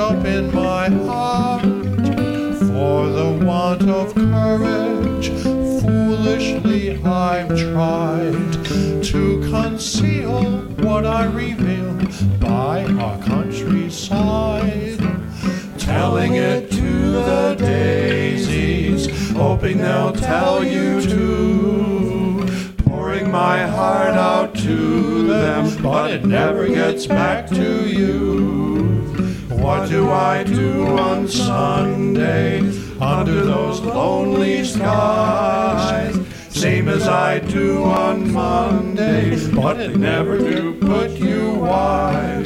up in my heart. For the want of courage, foolishly I've tried to conceal what I reveal by our countryside. Telling it to the daisies, hoping they'll tell you too. Pouring my heart out to them, but it never gets back to you. What do I do on Sunday under those lonely skies? Same as I do on Monday, but it never do put you wise.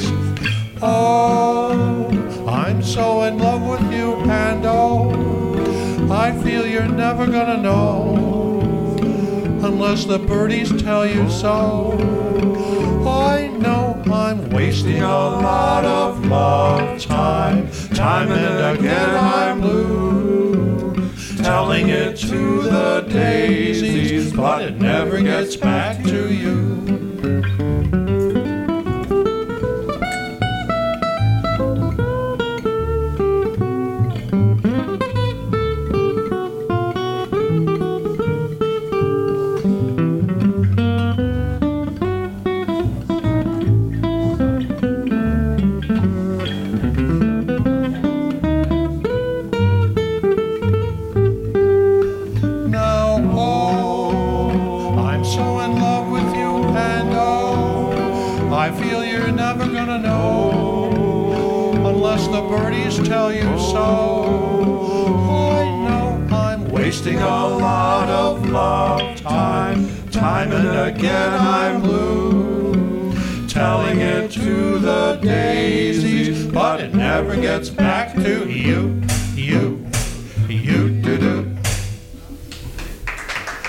Oh, I'm so in love with you, and oh, I feel you're never gonna know unless the birdies tell you so. I know I'm wasting a lot of love time, time and again I'm blue, telling it to the daisies, but it never gets back to you. I feel you're never gonna know unless the birdies tell you so. I know I'm wasting a lot of love time, time and again I'm blue, telling it to the daisies, but it never gets back to you, do-do.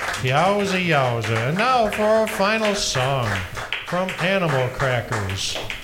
Yowza, yowza. And now for our final song from Animal Crackers.